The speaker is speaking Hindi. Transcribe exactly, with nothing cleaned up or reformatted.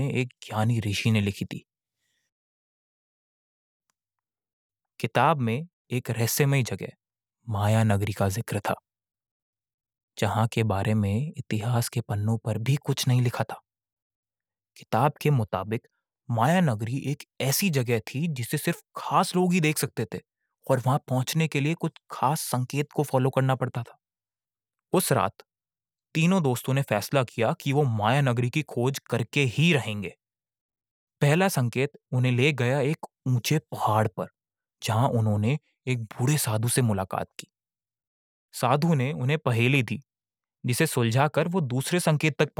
एक ज्ञानी ऋषि ने लिखी थी। किताब में एक रहस्यमय जगह माया नगरी का जिक्र था, जहां के बारे में इतिहास के पन्नों पर भी कुछ नहीं लिखा था। किताब के मुताबिक माया नगरी एक ऐसी जगह थी जिसे सिर्फ खास लोग ही देख सकते थे और वहां पहुंचने के लिए कुछ खास संकेत को फॉलो करना पड़ता था। उस रात तीनों दोस्तों ने फैसला किया कि वो माया नगरी की खोज करके ही रहेंगे। पहला संकेत उन्हें ले गया एक ऊंचे पहाड़ पर, जहां उन्होंने एक बूढ़े साधु से मुलाकात की। साधु ने उन्हें पहेली दी, जिसे सुलझाकर वो दूसरे संकेत तक